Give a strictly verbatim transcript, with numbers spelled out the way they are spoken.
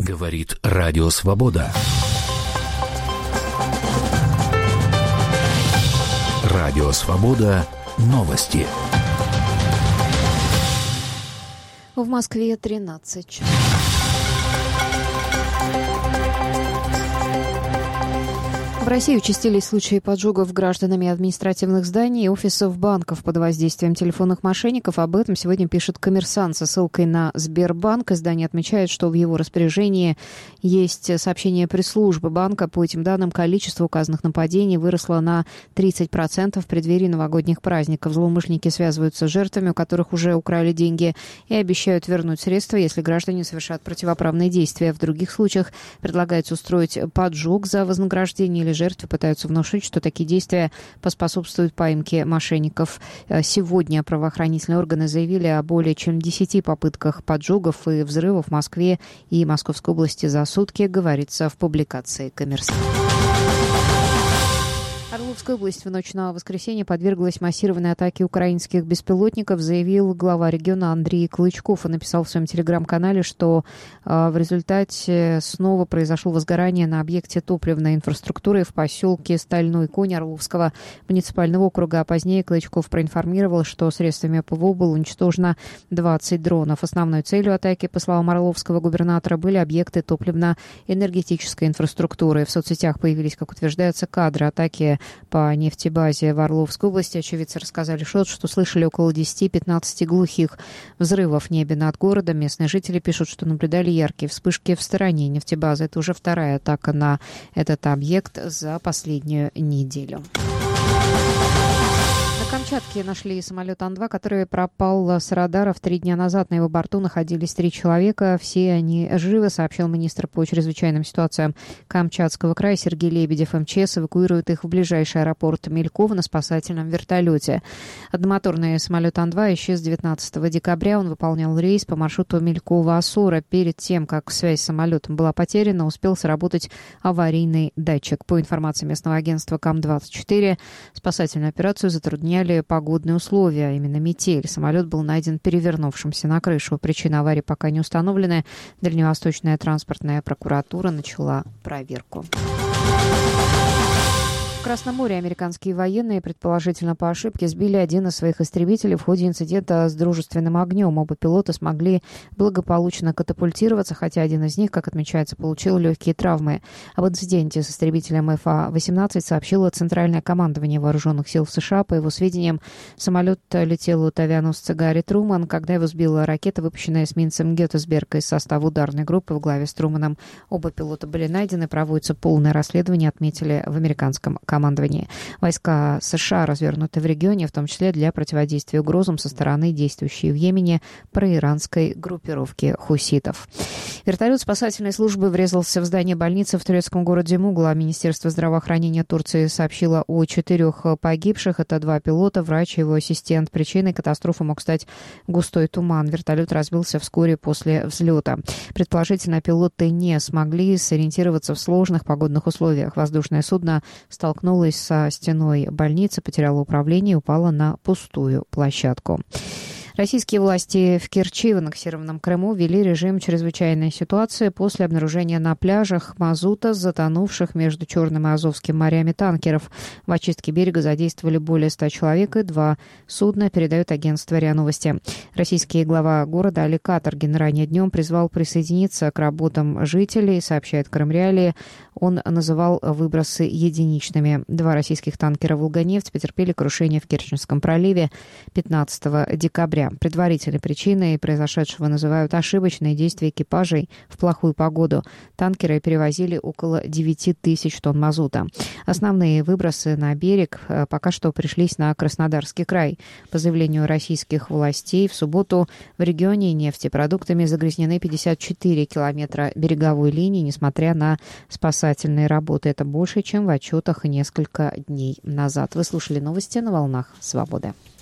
Говорит Радио Свобода. Радио Свобода. Новости. В Москве тринадцать. В России участились случаи поджогов гражданами административных зданий и офисов банков под воздействием телефонных мошенников. Об этом сегодня пишет «Коммерсант» со ссылкой на Сбербанк. Издание отмечает, что в его распоряжении есть сообщение пресс-службы банка. По этим данным, количество указанных нападений выросло на тридцать процентов в преддверии новогодних праздников. Злоумышленники связываются с жертвами, у которых уже украли деньги, и обещают вернуть средства, если граждане совершат противоправные действия. В других случаях предлагается устроить поджог за вознаграждение или жертвы пытаются внушить, что такие действия поспособствуют поимке мошенников. Сегодня правоохранительные органы заявили о более чем десяти попытках поджогов и взрывов в Москве и Московской области за сутки, говорится в публикации «Коммерсант». Орловская область в ночь на воскресенье подверглась массированной атаке украинских беспилотников, заявил глава региона Андрей Клычков. Он написал в своем телеграм-канале, что э, в результате снова произошло возгорание на объекте топливной инфраструктуры в поселке Стальной Конь Орловского муниципального округа. А позднее Клычков проинформировал, что средствами ПВО было уничтожено двадцать дронов. Основной целью атаки, по словам орловского губернатора, были объекты топливно-энергетической инфраструктуры. В соцсетях появились, как утверждается, кадры атаки по нефтебазе в Орловской области. Очевидцы рассказали ШОТ, что слышали около десяти-пятнадцати глухих взрывов в небе над городом. Местные жители пишут, что наблюдали яркие вспышки в стороне нефтебазы. Это уже вторая атака на этот объект за последнюю неделю. На Камчатке нашли самолет Ан-два, который пропал с радаров три дня назад. На его борту находились три человека. Все они живы, сообщил министр по чрезвычайным ситуациям Камчатского края Сергей Лебедев. МЧС эвакуирует их в ближайший аэропорт Мельково на спасательном вертолете. Одномоторный самолет Ан-два исчез девятнадцатого декабря. Он выполнял рейс по маршруту Мельково-Осора. Перед тем, как связь с самолетом была потеряна, успел сработать аварийный датчик. По информации местного агентства Кам двадцать четыре, спасательную операцию затрудняли погодные условия, а именно метель. Самолет был найден перевернувшимся на крышу. Причина аварии пока не установлены. Дальневосточная транспортная прокуратура начала проверку. В Красном море американские военные, предположительно по ошибке, сбили один из своих истребителей в ходе инцидента с дружественным огнем. Оба пилота смогли благополучно катапультироваться, хотя один из них, как отмечается, получил легкие травмы. Об инциденте с истребителем эф А восемнадцать сообщило Центральное командование вооруженных сил США. По его сведениям, самолет летел от авианосца Гарри Труман, когда его сбила ракета, выпущенная эсминцем Геттесберг из состава ударной группы в главе с Труманом. Оба пилота были найдены, проводится полное расследование, отметили в американском командовании. Войска США развернуты в регионе, в том числе для противодействия угрозам со стороны действующей в Йемене проиранской группировки хуситов. Вертолет спасательной службы врезался в здание больницы в турецком городе Мугла. Министерство здравоохранения Турции сообщило о четырех погибших. Это два пилота, врач и его ассистент. Причиной катастрофы мог стать густой туман. Вертолет разбился вскоре после взлета. Предположительно, пилоты не смогли сориентироваться в сложных погодных условиях. Воздушное судно столкнулось со стеной больницы, потеряло управление и упало на пустую площадку. Российские власти в Керчи, в аннексированном Крыму, ввели режим чрезвычайной ситуации после обнаружения на пляжах мазута, затонувших между Черным и Азовским морями танкеров. В очистке берега задействовали более ста человек, и два судна, передает агентство РИА Новости. Российский глава города Али Каторгин ранее днем призвал присоединиться к работам жителей, сообщает Крымреалии. Он называл выбросы единичными. Два российских танкера «Волганефть» потерпели крушение в Керченском проливе пятнадцатого декабря. Предварительной причиной произошедшего называют ошибочные действия экипажей в плохую погоду. Танкеры перевозили около девяти тысяч тонн мазута. Основные выбросы на берег пока что пришлись на Краснодарский край. По заявлению российских властей, в субботу в регионе нефтепродуктами загрязнены пятьдесят четыре километра береговой линии, несмотря на спасательные работы. Это больше, чем в отчетах несколько дней назад. Вы слушали новости на волнах «Свободы».